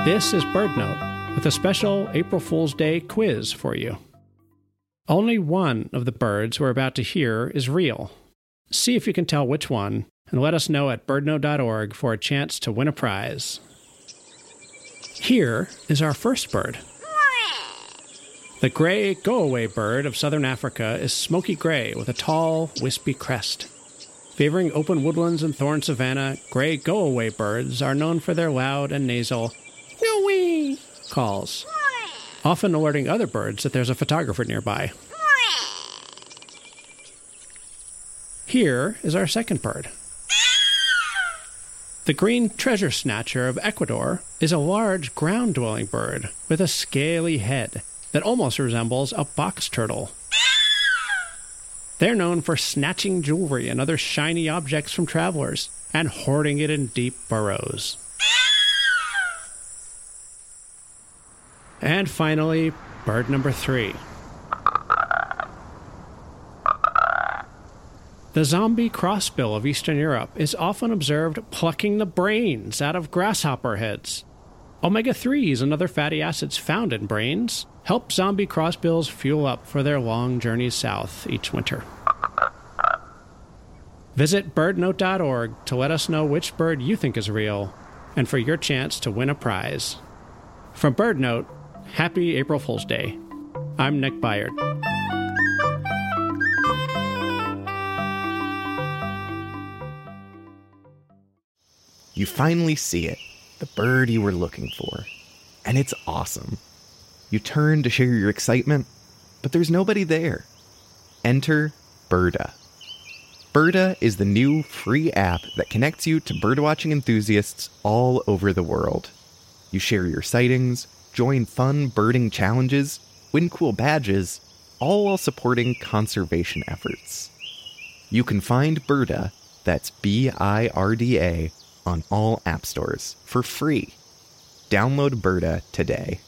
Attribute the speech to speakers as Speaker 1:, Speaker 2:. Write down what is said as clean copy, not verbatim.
Speaker 1: This is BirdNote with a special April Fool's Day quiz for you. Only one of the birds we're about to hear is real. See if you can tell which one, and let us know at birdnote.org for a chance to win a prize. Here is our first bird. The gray go-away bird of southern Africa is smoky gray with a tall, wispy crest. Favoring open woodlands and thorn savanna, gray go-away birds are known for their loud and nasal "wee" calls, often alerting other birds that there's a photographer nearby. Here is our second bird. The green treasure snatcher of Ecuador is a large ground-dwelling bird with a scaly head that almost resembles a box turtle. They're known for snatching jewelry and other shiny objects from travelers and hoarding it in deep burrows. And finally, bird number 3. The zombie crossbill of Eastern Europe is often observed plucking the brains out of grasshopper heads. Omega-3s and other fatty acids found in brains help zombie crossbills fuel up for their long journeys south each winter. Visit birdnote.org to let us know which bird you think is real and for your chance to win a prize. From BirdNote, happy April Fool's Day. I'm Nick Byard.
Speaker 2: You finally see it, the bird you were looking for. And it's awesome. You turn to share your excitement, but there's nobody there. Enter Birda. Birda is the new free app that connects you to birdwatching enthusiasts all over the world. You share your sightings, join fun birding challenges, win cool badges, all while supporting conservation efforts. You can find Birda, that's Birda, on all app stores for free. Download Birda today.